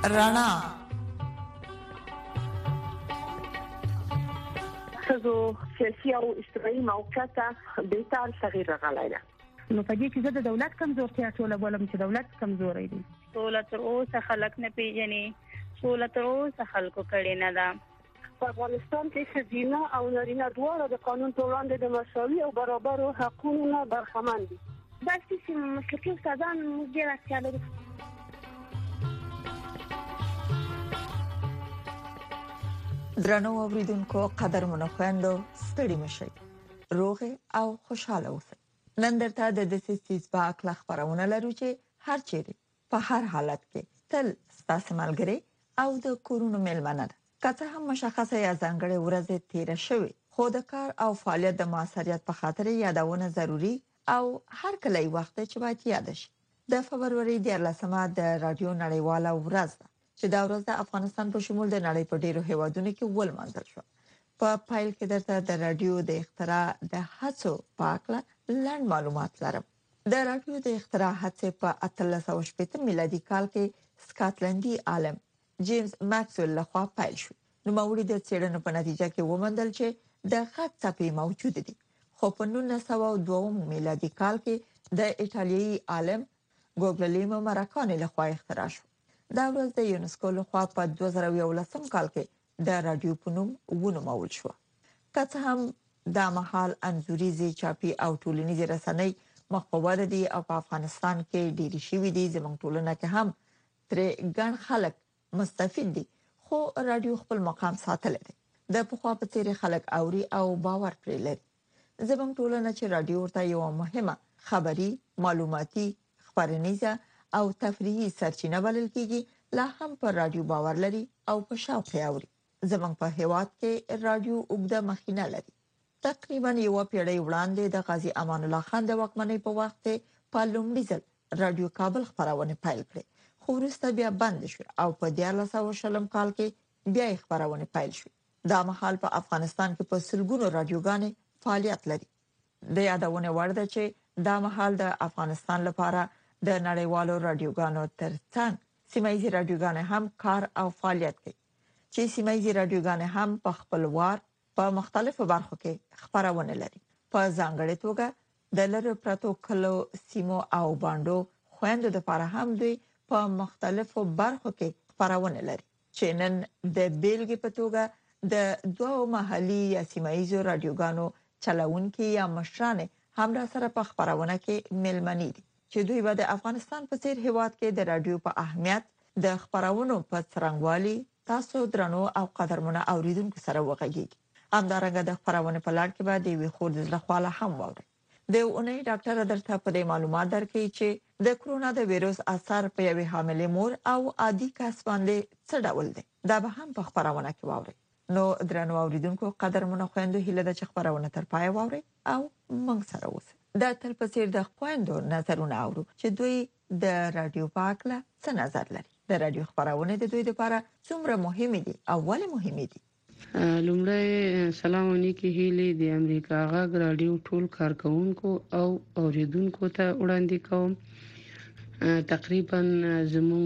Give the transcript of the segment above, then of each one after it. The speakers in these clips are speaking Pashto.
رڼا څو سیاسي او اجتماعي موقعیت به تل تغیر راغلی دی. نو په دې کې زه د دولت کمزورتیا ټوله بولم چې دولت کمزوري دی. سوله تر اوسه خلک نه پیژني، سوله تر اوسه خلکو کړي نه ده. په افغانستان کې ښځینه او نارینه دواړه د قانون په وړاندې د مساوي او برابرو حقوقو نه برخمن دي. دا چې مسلکي استادان ډېر اړتیا لري. درنو اوریدونکو قدرمنو خويندو ستړي مشئ روغ او خوشاله اوسئ. نن درته د دسیسیز باک خبرونه لرو چې هر چیرې په هر حالت کې تل ستاسو ملګری او د کورونو ملمنه ده. که هم مشخصه یا ځانګړې ورځ تیر شوی خو د کار او فعالیت د موثریت په خاطر یادونه ضروری او هر کله وخت چې باید یاد شي. د فبرवरी 14مه د رادیو نړیواله ورځ ده چې دا ورځ د افغانستان په شمول د نړۍ په ډیرو هیوادونو کې ولمانځل شو. په پایل کې درته د رادیو د اختراع د هڅو په اړه لاندې معلومات لرم. د رادیو د اختراع هڅې په 1880 میلادي کال کې سکاټلندي عالم جیمز ماکسویل لخوا پیل شو. نو موري د څېړنو په نتیجه کې ومندل چې د غږ څپې موجود دي. خو په 1902 میلادي کال کې د ایتالیایی عالم ګوګلیمو مراکانی لخوا اختراع شو. دا ورځ د یونسکو لخوا په 2011 کال کې د رادیو په نوم ونومول شو. که هم دا مهال انځوريزي چاپي او ټولنیزي رسنۍ مخبوبه دي او په افغانستان کې ډېری شوي دي، زموږ ټولنه کې هم تر ګڼ خلک مستفید دي، خو رادیو خپل مقام ساتلی دی. د پخوا په څیر خلک اوري او باور پرې لري. زموږ ټولنه چې رادیو ورته یو مهمه خبري، معلوماتي، خبرنیزه او تفریحي سرچینه بلل کیږي، لا هم پر رادیو باور لري او په شوق اوري. زموږ په هیواد کې رادیو اوږده مخینه لري. تقریبا یو پیړۍ وړاندې د غازی امان الله خان د واکمنۍ په وخت په لومړي ځل رادیو کابل خبرونه پیل کړې، خو وروسته بیا بند شو او په 1900 کال کې بیا خبرونه پیل شو. دا مهال په افغانستان کې په سلګونو رادیوګانې فعالیت لري. د یادونه وړ ده چې دا مهال د افغانستان لپاره د نړیوالو رادیوګانو ترڅنګ سیمایي رادیوګانې هم کار او فعالیت کوي، چې سیمایي رادیوګانې هم په خپل وار په مختلفو برخو کې خبرونه لري. په ځانګړې توګه د لری پرتو کلو سیمو او باندو خويندو د لپاره هم دوی په مختلفو برخو کې خبرونه لري، چې نن د بیلګې په توګه د دوه محلي یا سیمایي رادیوګانو چلوونکي یا مشران هم را سره په خبرونه کې ملمنې دي، چې دوی به د افغانستان په څیر هیواد کې د رادیو په اهمیت د خبرونو په څرنګوالي تاسو درنو او قدرمنو اوریدونکو سره وغږیږي. همدارنګه د خبرونه په لړ کې به د وی خور د ځلخواله هم ووري. د اونۍ ډاکټر درته په دې معلومات درکړي چې د کرونا د وایرس اثر په یوې حاملې مور او عادي کس باندې څه ډول دی، دا به هم په خبرونه کې ووري. نو درنو اوریدونکو قدرمنو خويندو هیله د خبرونه تر پای ووري او موږ سره اوسئ. د تل په څیر د خويندو نظرونه اورو چې دوی د رادیو په اړه څه نظر لري. د رادیو خبرونه د دوی لپاره څومره مهمه دي او ولې مهمه دي؟ لومړی سلام علیکم هیله د امریکا غږ رادیو ټول کارکونکو او اوریدونکو ته وړاندې کوم. تقریبا زموږ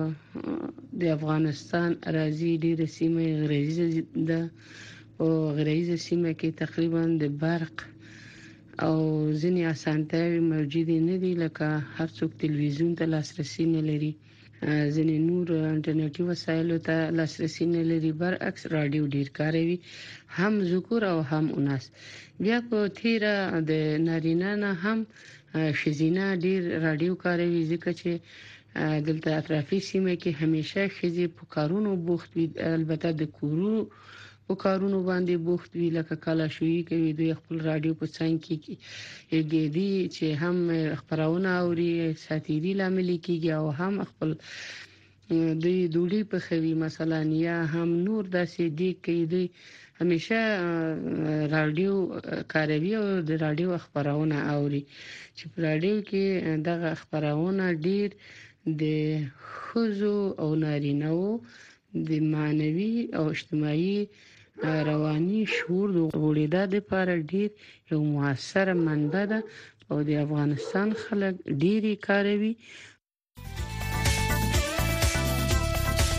د افغانستان اراضي ډیره سیمه غریزه ده او غریزه سیمه کې تقریبا د برق او ځینې اسانتیاوې موجوده نه دي، لکه هر څوک تلویزیون ته لاسرسي نه لري، ځینې نور انټرنیټي وسایلو ته لاسرسي نه لري. برعکس رادیو ډیر کاروي، هم ذکر او هم اناس. بیا په تیره د نارینه نه هم شزینه ډیر رادیو کاروي، ځکه چې دلته اطرافي سیمه کې همیشه خزي په کارونو بوخت وي، البته د کورو په کارونو باندې بوخت وی، لکه کلاشویی کوي. دوی خپل رادیو په څنګ کې کېږي چې هم خبرونه اوري، ساتيري لامل کېږي او هم خپل دوی دوړي په خوي مثلا یا هم نور داسې دي کې دوی همیشه رادیو کاروي او د رادیو خبرونه اوري، چې په رادیو کې دغه خبرونه ډیر د خزو او نارینه‌و د معنوي او اجتماعي رواني شعور د غوړېدا لپاره ډیر یو موثره منبع ده او د افغانستان خلک ډیري کاروي.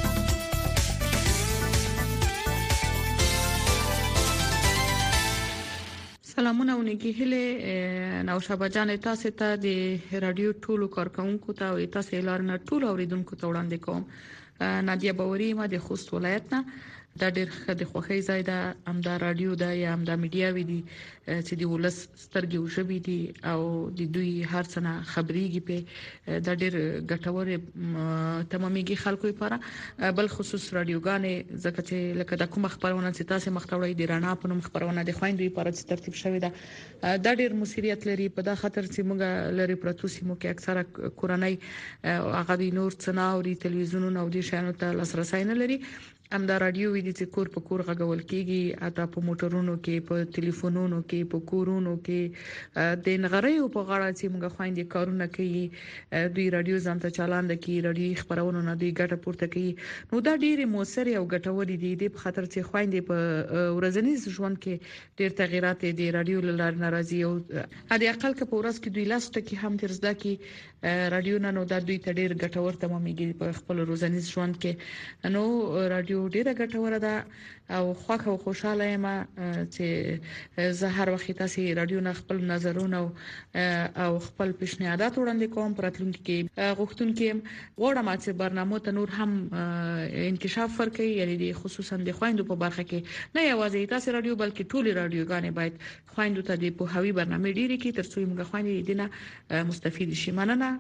سلامونه ونګي هله نوشابه جان تاسو ته د رادیو ټولو کارکونکو ته او تاسو لارنه ټولو اوریدونکو ته وړاندې کوم نادیا باوري ما د خوست ولایت نه دا ډېر ښه د خوخي ځای ده امدا رادیو ده یا امدا میډیا وی دي چې د ولس سترګې او ژبې دي او د دوی هرڅنه خبريږي په دا ډېر ګټور تماميږي خلکو لپاره بل خصوص رادیوګانې ځکه چې لکه د کوم خبرونه چې تاسو مختوړې د رڼا په نوم خبرونه د خويندې لپاره چې ترتیب شوی ده دا ډېر مسؤلیت لري په دا خاطر چې موږ لري پروتو سیمو کې اکثره کورنۍ هغه د نور څناوري تلویزیونونو او د شانو ته لاسرسي نه لري امدا رادیو وی دي چې کور په کور غږول کیږي اته په موټرونو کې په ټلیفونونو کې په کورونو کې د نغریو په غاړه چې موږ خويندې کارونه کوي دوی رادیو ځان ته چالان دي رادیو خبرونه نه دوی ګټه پورته کوي نو دا ډېر موثر او ګټور دي د خاطر چې خويندې په ورځنی ژوند کې ډېر تغیرات دي رادیو لار ناراضي او د اقل کې په ورځ کې دوی لاسته کې هم ترزدا کې رادیو نه نو دا دوی ته ډېر ګټور تمامېږي په خپل ورځنی ژوند کې نو رادیو ډیره ګټوره ده او خوښ او خوشاله یم چې زه هر وخت تاسو رادیو نه خپل نظرونه او خپل پیشنهادات وړاندې کوم پراتلونکو کې غوښتونکو غواړم چې برنامه ته نور هم انکشاف ورکړي یعنی خصوصا د خويندو په برخه کې نه یوازې تاسو رادیو بلکې ټولي رادیوګانې باید خويندو ته د پوهاوی برنامه ډیره کې ترڅو موږ خويندې دینه مستفید شي مننه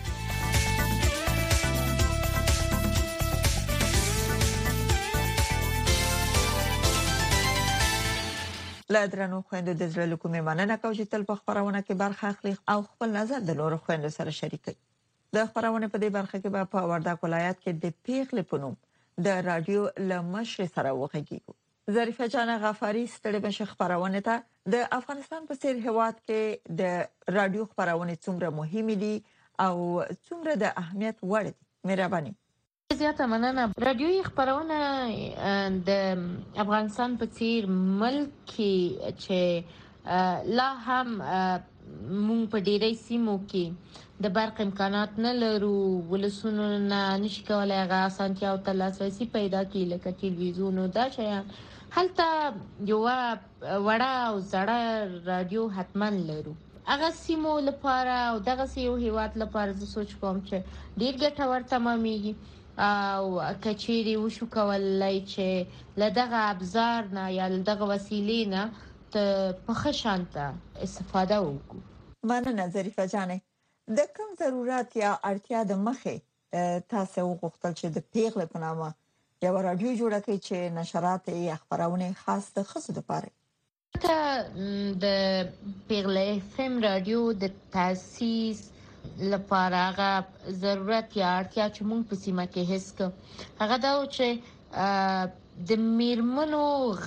لادرانو خويندو د زړه کومې مننه کوم چې تل په خبرونه کې برخه اخلي او خپل نظر د نورو خويندو سره شریکي د خبرونه په دې برخه کې په وردګ ولایت کې د پیغلې پونوم د رادیو لمشر سره وغږیږو ظریفه جان غفاری ستړي بشه خبرونه ته د افغانستان په سیر هواد کې د رادیو خبرونه څومره مهمه دي او څومره د اهمیت وړ دي مهرباني زیاته مننه رادیوي خبرونه د افغانستان په څیر ملک کې چې لا هم مونږ په ډیری سیمو کې د برق امکانات نه لرو ولسونو نه نشي کولای غا اسانتیا او تلاسرسي پیدا کړي لکه ټلویزیون او دا شیان هلته یو وړه او زړه رادیو حتما لرو هغه سیمو لپاره او دغه سیمو هیواد لپاره زه سوچ کوم چې ډیر ګټور تمامېږي او کچيري وشو کولای چې لدغه ابزار نه یا لدغه وسیلې نه ته په خشانته استفاده وکړو مننه ظریفه جانې د کوم ضرورت یا اړتیا د مخه تاسو وغوښتل چې د پیغلې په نامه یو رادیو جوړ کړئ چې نشرات یا خبرونه خاص د خصوص لپاره ته د پیغلې فم رادیو د تاسیس لپاره هغه ضرورت یا اړتیا چې موږ په سیمه کې هیڅ کو هغه دا چې د میرمنو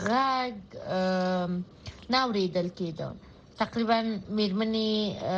غږ ناوریدل کېده تقریبا میرمنې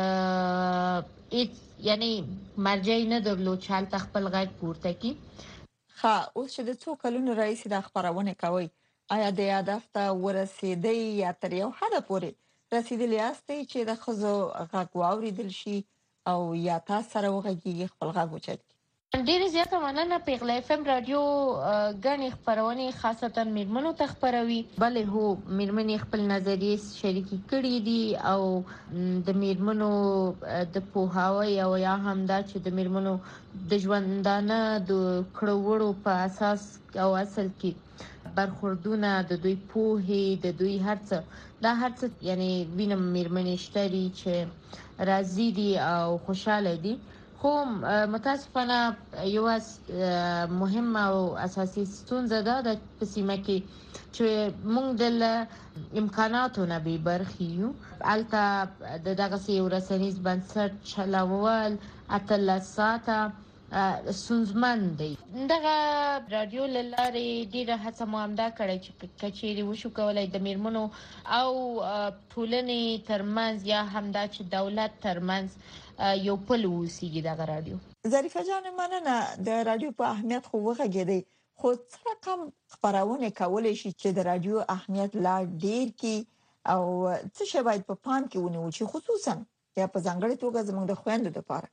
یعنی مرجع نه درلود چې حالت خپل غږ پورته کی ها اوس چې د څو کلونو رئیس د خبرونه کوي آیا د هدف ته ورسېدې یا تر یو حد پورې رسیدلی یاستئ چې د خزو غږ واوریدل شي او یا تاسو سره وغږیږي خپل غږ وچت ډیر زیاته مننه پیغلې فم رادیو غني خبرونه خاصتا میرمنو ته خبروي بلې هو میرمنې خپل نظریې شریکي کړې دي او د میرمنو د پوهاوی او یا هم دا چې د میرمنو د ژوندانه د کړوړو په اساس او اصل کې برخوردونه د دوی پوهې د دوی هرڅه دا هرڅه یعنی وینم میرمنې شتري چې راضي دي او خوشاله دي خو متاسفانه یو مهمه او اساسي ستونزه ده د پسیمه کې چې موږ د امکاناتو نه به برخې یو البته دغه سي ورسنیز بنسټ چلاول اتل ساته سنځمن دی دغه رادیو لاره ډیره هڅه مو همدا کړې چې کچېری وشو کولای د میرمنو او ټولنې ترمنځ یا همدا چې دولت ترمنځ یو پل وسیږي دغه رادیو ظریفه جان مننه د رادیو په اهمیت خو وغږیدي خو څه رقم خبرونه کولای شي چې د رادیو اهمیت لا ډیر کی او څه شی باید په پام کې ونیو چې خصوصا یا په ځانګړي توګه زموږ د خويندو لپاره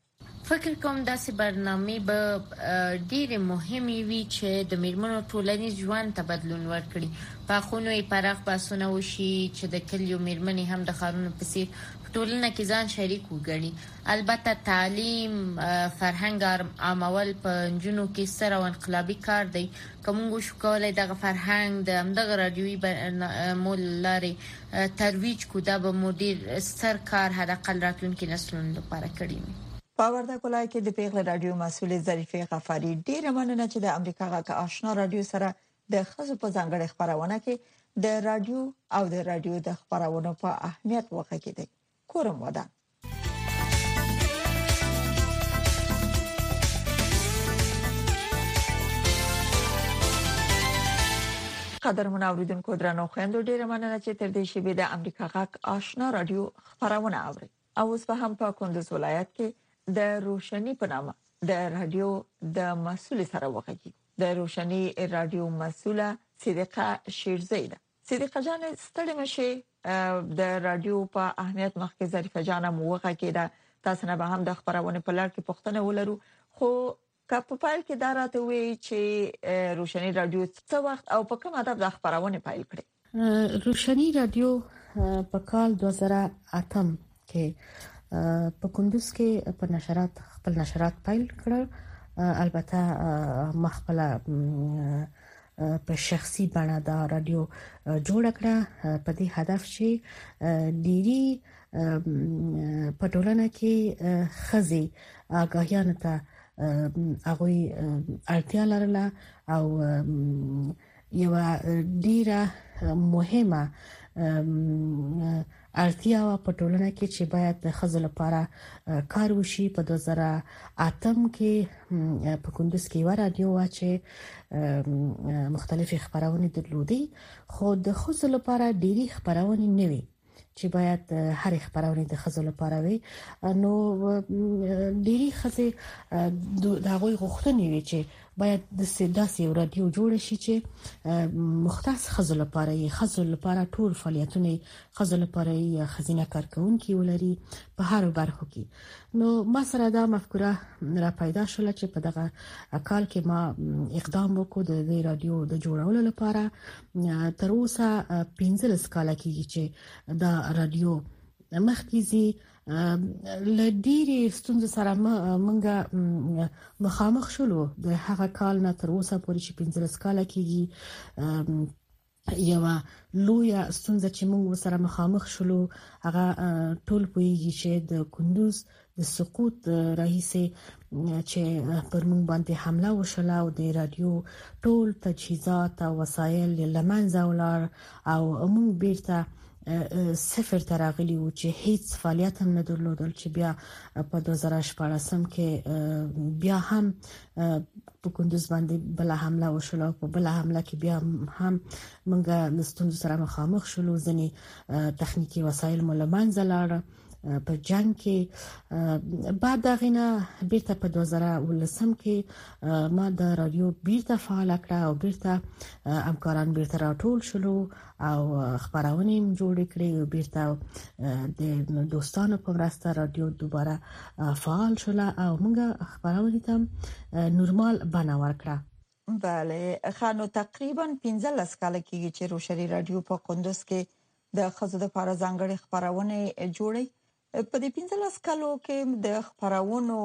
فکر کوم داسې برنامه به ډېر مهمه وي چې د میرمنو ټولنیز ژوند ته بدلون ورکړي. په خونو یې پراخ بحثونه وشي چې د کلیو میرمنې هم د خارونو په څیر ټولنه کې ځان شریک وګڼي. البته تعلیم فرهنګ عامول په جنونو کې سره او انقلابي کار دی. کومو شو کولای دغه فرهنګ د همدغه رادیوي مول لارې ترویج کو دا به مدیر سر کار حداقل راتلونکي نسلونو لپاره کړی. په وردګ ولایت کې د پیغله رادیو مسؤل ظریفه غفاری ډیره مننه چې د امریکا غږ آشنا رادیو سره د خزو په ځانګړي خبرونه کې د رادیو او د رادیو د خبرونو په اهمیت وغږیدي دي. کورم ودان. قدرمن اوریدونکو درنو خويندو ډیره مننه چې تر دې شی د امریکا غږ آشنا رادیو خبرونه اوري. او اوس په هم په کندوز ولایت کې د روشنی په نامه د رادیو د مسؤل سره وغږیږي. د روشنی رادیو مسؤله صدیقه شیرزیده. صدیقه جان ستړي مشه د رادیو په اهمیت مخکې ظریفه جان موغه کېده. تاسو نه به هم د خبرونه په لړ کې پوښتنه ولرو خو کپ پایل کې دا راته وی چې روشنی رادیو څه وخت او په کوم ادب د خبرونه پایل کړي. روشنی رادیو په کال 2008 کې په کندوز کې په نشرات خپل نشرات پایل کړل. البته مخبل په شخصي بڼه دا رادیو جوړ کړه په دې هدف چې ډيري په ټولنه کې خزي آگاهیان ته هغه اړتیا لرله او یو ډیره مهمه اړتیا په ټولنه کې چې باید د خزو لپاره کار وشي. په 2008 کې په کندوز کې و رادیو چې مختلفي خبرونه درلودي خو د خزو لپاره ډيري خبرونه نه وي چې باید هر خبرونه د خزو لپاره وي. نو ډيري خزي د هغه غوښتنې وي چې باید د سیداسي رادیو جوړ شي چې مختص خزو لپاره یې خزو لپاره ټول فعالیتونه خزو لپاره یې خزینه کارکونکي ولري په هر برخو کې. نو ما سره دا مفکوره را پیدا شول چې په دغه کال کې ما اقدام وکړ د رادیو د جوړولو لپاره. تر اوسه 15 کال کېږي چې دا رادیو مخکې لډيري ستونزې سره مونږه مخامخ شولو. د هغه کال نه تر اوسه پورې چې 15 کال کېږي یو لوی ستونزه چې موږ سره مخامخ شولو هغه ټول پویږي چې د کندوز د سقوط رئیسه چې پر موږ باندې حمله وشله او د رادیو ټول تجهیزات او وسایل لمنځه ولاړ او موږ بیرته صفر تراغلی و چې هیڅ فعالیت هم نه درلودل. چې بیا په 2014 کې بیا هم په کندوز باندې بل حمله وشوه. په بل حمله کې بیا هم موږ د ستونزو سره مخامخ شولو. ځنې تخنیکی وسایل مو له منځه لاړل په جنگ کې. بعد دغه نه بیرته په 2019 کې ما د رادیو بیرته فعال کړ او بیرته همکاران بیرته راټول شلو او خبرونه جوړ کړې. بیرته د دوستانو په مرسته رادیو دوباره فعال شول او موږ خبرونه ته نورمال بڼه ورکړه. بله خانو تقریبا 15 کال کېږي چې روشنی رادیو په کندوز کې د خزو د لپاره ځانګړي خبرونه جوړي. په دې 15 کالو کې د خبرونو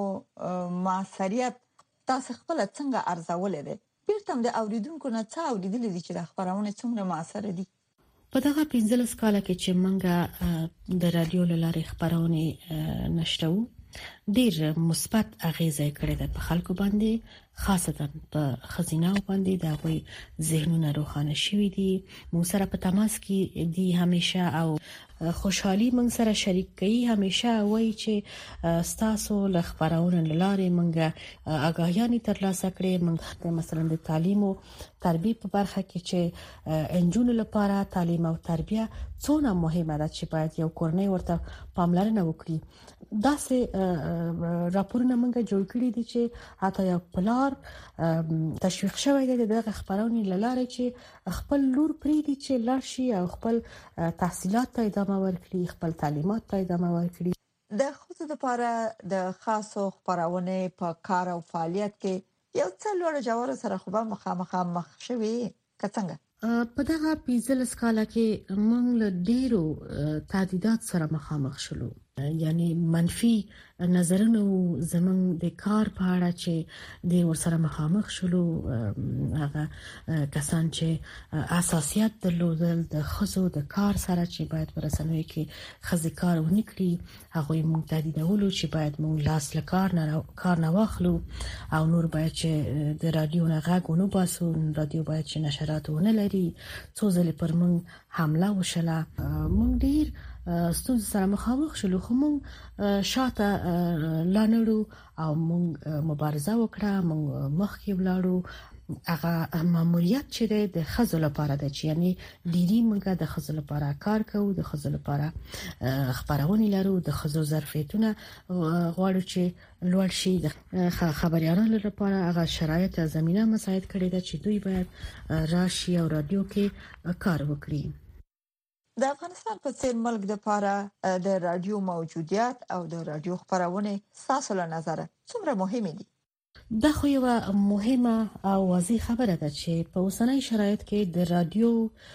موثریت تاسو خپل څنګه ارزولې ده؟ بیرته د اوریدونکو نه څه اوریدلې دي چې د خبرونو څومره موثر دي؟ په دغه 15 کال کې چې موږ د رادیو لارې خبرونه نشټو ډیر مثبت اغیزه کړې ده په خلکو باندې، خاصتا په خزینه باندې د غوي ذهنونه روښانه شوي دي. مو سره په تماس کې دي همیشه او خوشحالي موږ سره شریک کوي. همیشه وایي چې ستاسو له خبرونو لارې موږ آگاهیان ترلاسه کړې. موږ مثلا د تعلیم او تربیه په برخه کې چې انجونو لپاره تعلیم او تربیه څونه مهمه ده چې باید یو کورنۍ ورته پاملرنه وکړي. داسې راپورونه موږ جوړ کړی دي چې حتی یو پلار تشویق شوی دی دغه خبرونه لاره چې خپل لور پریدي چې لارشي او خپل تحصیلات ته ادامه ورکړي، خپل تعلیمات ته ادامه ورکړي. د خصوصي لپاره د خاصو خبرونه په کار او فعالیت کې یو څه لوړ جوړ سره خو به مخ شوي کڅنګ په دغه 15 کال کې موږ له ډیرو تهدیدات سره مخامخ شولو، یعنی منفي نظرونه زمون د کار په اړه چې د ورسره مخامخ شولو. هغه کسان چې اساسيات درلودل د خزو د کار سره چې باید ورسنوي کې خزي کار ونکړي، هغه موږ تهدیدولو چې باید موږ لاس لکار نه واخلو او نور باید چې د رادیو نه غږ ونه باسو، رادیو باید چې نشرات ونه لري. څو ځله پر موږ حمله وشله، موږ ډیر ستونزې سره مخامخ شولو، خو موږ شاته لانړو او موږ مبارزه وکړه، موږ مخکې ولاړو. هغه ماموریت چې د خزو لپاره د یعنی ډیری موږ د خزو لپاره کار کوو، د خزو لپاره خبرونه لرو، د خزو ظرفیتونه غواړو چې لوړ شي. د خبريالانو لپاره هغه شرایط زمينه مساعد کړي ده چې دوی باید راشي او رادیو کې کار وکړي. د افغانستان په څیر ملک د لپاره د رادیو موجودیت او د رادیو خبرونه ساسو له نظر څومره مهمه دي؟ دا خو یو مهمه او واضح خبره ده چې په اوسنۍ شرایط کې د رادیو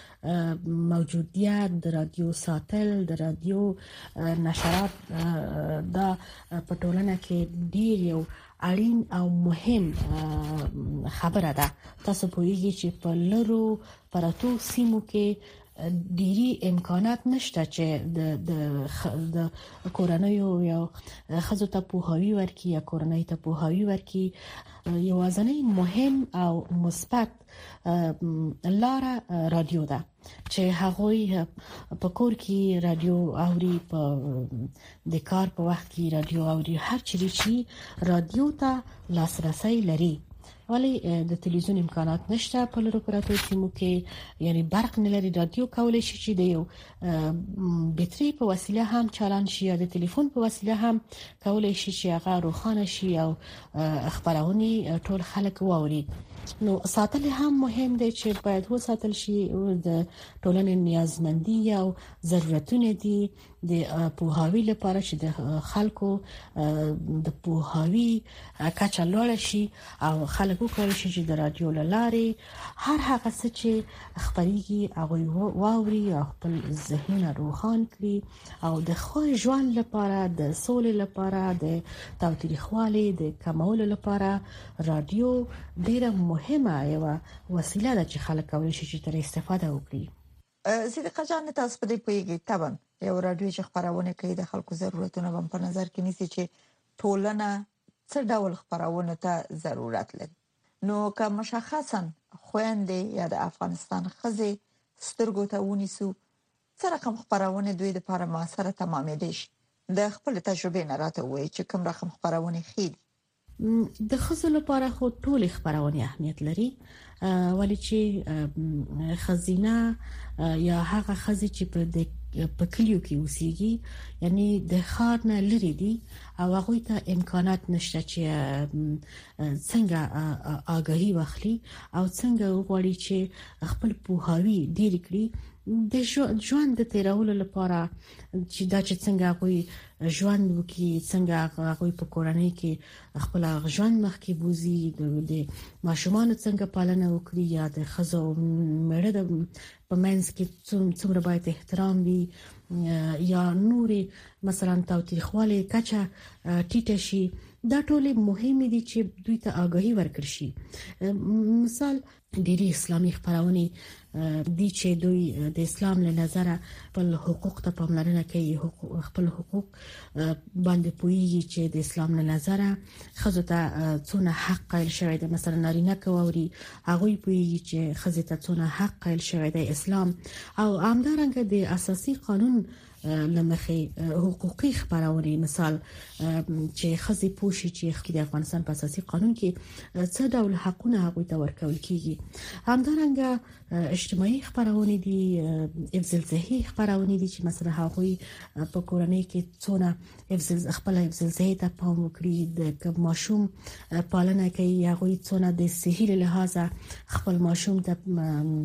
موجودیت، د رادیو ساتل، د رادیو نشرات دا په ټولنه کې ډیر یو اړین او مهم خبره ده. تاسو پوهیږئ چې په لرو پراتو سیمو کې ډیری امکانات نشته چې د کورنیو یا خزو ته پوهاوی ورکړي یا کورنۍ ته پوهاوی ورکړي. یوازینی مهم او مثبت لاره رادیو ده چې هغوی په کور کې رادیو اوري، په د کار په وخت کې رادیو اوري، هر چیرې چې رادیو ته لاسرسي لري. ولی د تلویزیون امکانات نشته په لرو پراتو سیمو کې، یعنی برق نه لري. رادیو کولای شي چې د یو بټري په وسیله هم چالان شي یا د ټلیفون په وسیله هم کولای شي چې هغه روښانه شي او خبرونه ټول خلک واوري. نو ساتل هم مهم دی چې باید وساتل شي. د ټولنې نیازمندي او ضرورتونه دي د پوهاوی لپاره چې د خلکو د پوهاوی کچه لوړه شي او خلک وکړي چې د رادیو لارې هر هغه څه چې خبريږي هغه واوري او خپل ذهنونه روښان کړي او د خو ژوند لپاره، د سولې لپاره، د تاوتریخوالي د کمولو لپاره رادیو ډیره مهمه یو وسیله ده چې خلک کولی شي چې تر استفاده وکړي. صدیقه جان، تاسو په دې پیږی طبعا یو رادیو چې خبرونه کوي د خلکو ضرورتونه هم په نظر کې نیسي چې ټولنه څه ډول خبرونه ته ضرورت لري. نو که مشخصا خويندې یا د افغانستان خزې سترګو ته ونیسو، څه رقم خبرونه دوی د لپاره موثره تمامېدي شي؟ د خپل تجربه نه راته وایي چې کوم رقم خبرونه خېدي. د خزو لپاره خو ټول خبرونه اهمیت لري، ولی چې خزینه یا هغه خزې چې په کلیو کې اوسېږي، یعنی د ښار نه لري دي او هغه ته امکانات نشته چې څنګه آگاهی واخلي او څنګه وغواړي چې خپل پوهاوی ډیر کړي د ژوند د تیرولو لپاره، چې دا چې څنګه کوئی ژوند وکي، څنګه کوئی په کورنۍ کې خپل ژوند مخکې بوزي، د ماشومان څنګه پالنه وکړي، یا د خزو مړه د پمنس کې څومره باید احترام وي، یا نوري مثلا تاوتریخواله کچه ټیټه شي. دا ټول مهم دي چې دوی ته آگاهی ورکړي شي. مثال ډېری اسلامي خبرونه دي چې دوی د اسلام له نظره خپل حقوق ته پاملرنه کوي، خپل حقوق باندې پوهیږي چې د اسلام له نظره خزو ته څونه حق قائل شوی دی. مثلا نارینه کووري هغه پوهیږي چې خزو ته څونه حق قائل شوی دی اسلام، او همدارنګه د اساسي قانون لمخې حقوقي خبرونه، مثال چې خزي پوښي چې د افغانستان په اساسي قانون کې څه ډول حقونه هغه ته ورکول کیږي. همدارنګه اجتماعي خبرونه دي، افزلزهي خبرونه دي چې مثلا هغه په کورنۍ کې څونه خپل افزلزهي ته پام وکړي، د ماشوم پالنه کوي، هغه څونه د صحي لحاظه خپل ماشوم ته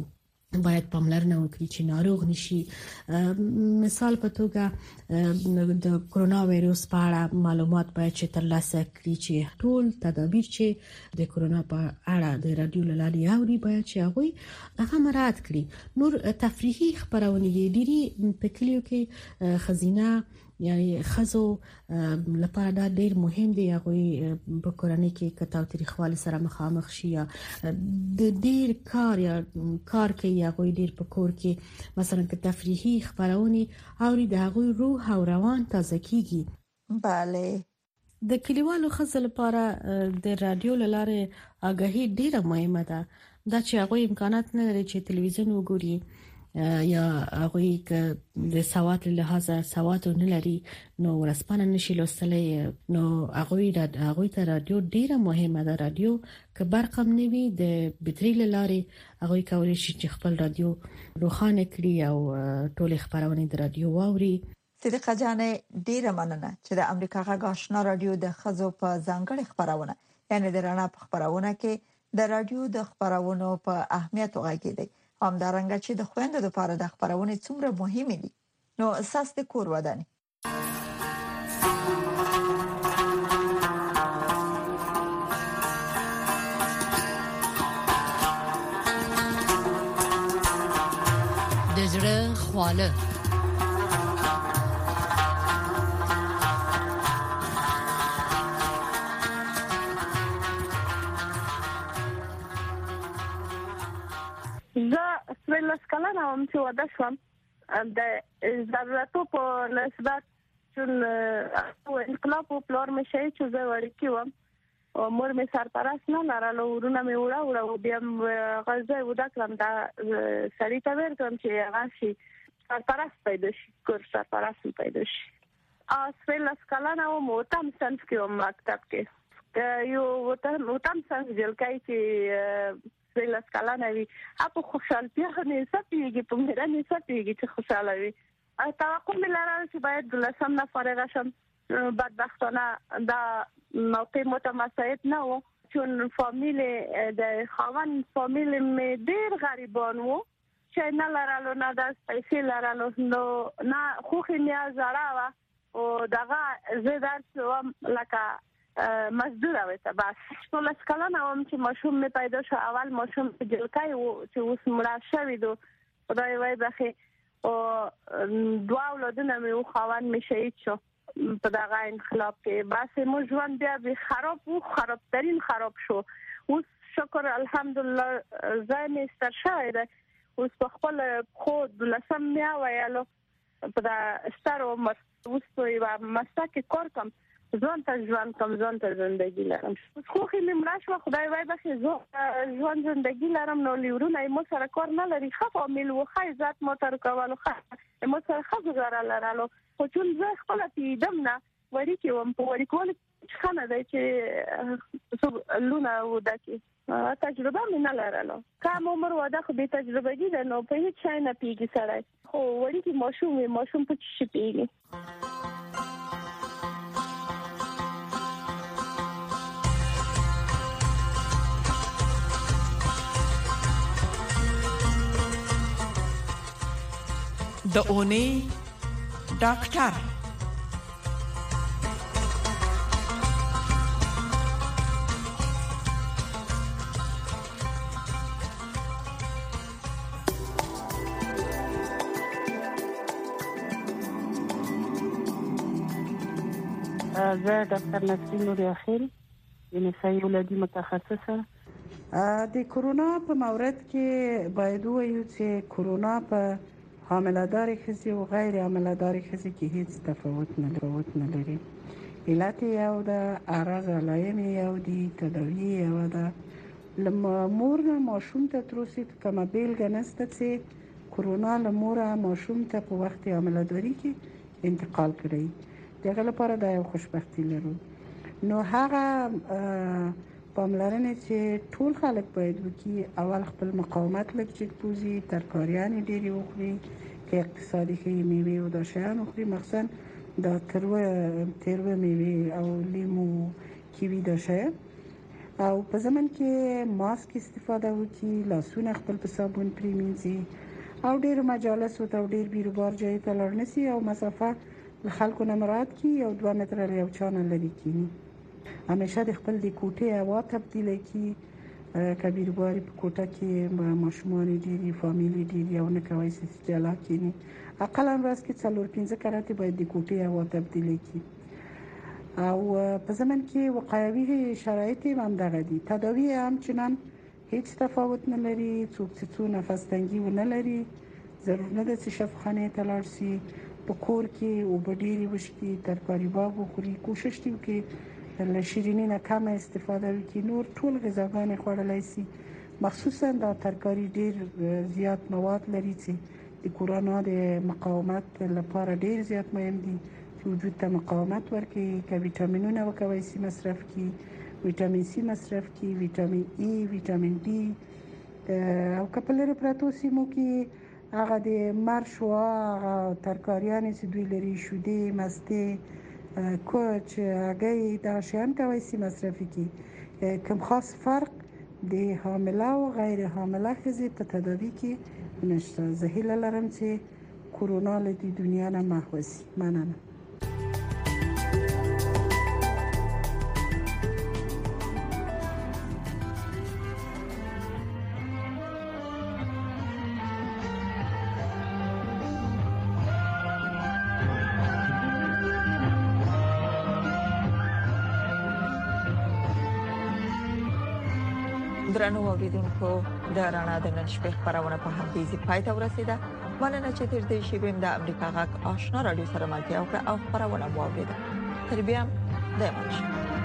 باید پاملرنه وکړي چې ناروغ نشي. مثال په توګه د کرونا وایروس په اړه معلومات باید چې ترلاسه کړي چې ټول تدابیر چې د کرونا په اړه د رادیو لاري اوري باید چې هغه مراعات کړي. نور تفریحي خبرونه ډېری په کلیو کې خزینه یعنی خزو لپاره دا ډیر مهم دی. هغه په کورنۍ کې کتاو تاریخوالي سره مخامخ شي یا د ډیر کار کوي هغه ډیر په کور کې مثلا که تفریحي خبرونه اوري د هغه روح او روان تازه کیږي. بله د کلیوالو خزل لپاره د رادیو لاره آگاهی ډیره مهمه ده. دا چې هغه امکانات نه لري چې تلویزیون وګوري یا هغه که د سواد له لحاظه سواد نه لري نو ورسپانه نشي لوستلای. نو هغه ته رادیو ډیره مهمه ده. رادیو که برقم نوي د بټري لاري هغه کولی شي چې خپل رادیو روښانه کړي او ټول خبرونه د رادیو واوري. صدیقه جان ډیره مننه چې د امریکا غږ آشنا رادیو د خزو په ځانګړي خبرونه یعنی د رڼا په خبرونه کې د رادیو د خبرونو په اهمیت وغږیدي. همدارنګه چې د خويندو لپاره د خبرونه څومره مهمه دي. نو اساس د کور وداني د زړه خواله لاس کلنه هم چې واده شوم د ضرورتو په نسبت چون انقلاب په پلار مې شي چې زه ورکی وم او مور مې سرپرست نه لرله ورونه مې وړه بیا غزه ودا کړم دا سړی ته ورکړم چې هغه شي سرپرست پیدا شي کور سرپرست پیدا شي. اصل لاس کلنه هم تم سنس کې مکتب کې یو وتم سنس جلکای چې لاس کلانه وي اپو خوشالتیا نه سپیږي په مېره نه سپیږي چې خوشاله وي. توقع مې لرله چې باید د لسم نه فارغ شم. بدبختانه دا موقع متمسعد نه و چون فامیل د خاوند فامیل مې ډېر غریبان وو چې نه لرلو نه د پیسې لرلو نو نه خوخي نه زړه وا او دغه زیات وم لکه مزدور اوسه بس ټول اسکلانه هم چې ماشوم می پیدا شو. اول ماشوم جلکای وو چې اوس مړ شوی دو خدای وای بخي او دوا اولادونه مې خوان می شهید شو په دغه انقلاب کې. بس مو ژوند بیا به خرابترین خراب شو. اوس شکر الحمدلله زایم استرشای ده اوس په خپل خود لسم میا ویالو په دا ستر عمر اوس په مساکه کار کوم ځان ته ژوند کوم ځان ته ژوندۍ لرم. خو خې مې شو خدای وای بخي ژوند ژوندۍ لرم نو لیورونه مو سره کار نه لري. خو مل و خای ذات مو تر کولو خو مو سره خزر لرالو خو چون زه خپل پیدم نه وری کې وم په وری کول څنګه دی چې لونه ودکې تجربه مې نه لرالو. کوم عمر واده خو به تجربه دي نو په هیڅ شي نه پیږي سره خو وری کې ماشوم په شي پیږي. د اونۍ ډاکټر زه ډاکټر نسرین نور اخیل نسایي ولادي متخصصه. د کرونا په مورد کې باید وایو چې کرونا په حامله‌دار ښځې او غیر حامله‌دار ښځې کې هیڅ تفاوت نه لري. علت یو ده، اعراض علایم یو دي، تداوی یو ده. مور نه ماشوم ته تر اوسه کومه بیلګه نشته چې کرونا له مور ماشوم ته په وخت حامله‌داري کې انتقال کړي. دغه لپاره دا یو خوشبختی لرو. نو هغه پاملرنه چې ټول خلک باید وکړي. اول خپل مقاومت لږ چټ پوزي ترکاریان ډېری وخوري که اقتصادي خې میوه او د شیان وخوري مخصوصا د تروه میوه او لیمو کیوي د شی او په ځمن کې ماسک استفاده وکړي، لاسونه خپل په صابون پریمنځي او ډېر مجالس او ډېر بیروبار ځای ته لاړ نشي او مسافه له خلکو نه مراعات کړي او 2 متره له یو چا نه لرې کړي. همیشه د خپل د کوټې هوا تبدیل کړي. کبیر باری په کوټه کې ماشومان ډېری فامیلی ډېری او نه کوي چې جلا کینی اقلا ورځ کې 4-5 کراتې باید د کوټې هوا تبدیل کړي. او په زمن کې وقایوي شرایط هم دغه دي. تداوی هم چنان هیڅ تفاوت نه لري. څوک چې نفس تنګي ونه لري ضرور نه ده چې شفاخانه ته لاړ شي. په کور کې او بډيري وشکي ترکاری باب خوري. کوشش وکړي له شیرینی نه کم استفاده وکړي. نور ټول غذاګانې خوړلای شي. مخصوصا دا ترکاری ډیر زیات مواد لري چې د کورونا د مقاومت لپاره ډیر زیات مهم دي چې وجود ته مقاومت ورکړي. که ویټامینونه وکوي سي مصرف کړي، ویټامین سي مصرف کړي، ویټامین ای، ویټامین ډي او کپلر پراتو سیمو کې هغه د مرشو ترکاریان چې دوی لري شودې مسته کوچ هغه دا شیان کوي سي مصرف کړي. کوم خاص فرق د حامله او غیر حامله ښځې په تداوی کې نشته. زه هیله لرم چې کورونا له دې دنیا نه محو شي. مننه. درنو اوریدونکو د رڼا د نن شپې خبرونه په همدې ځای پای ته ورسیده. مننه چې تر دې شی بیم د امریکا غږ آشنا رادیو سره ملتیا وکړه او خبرونه مو اوریده. تر بیا د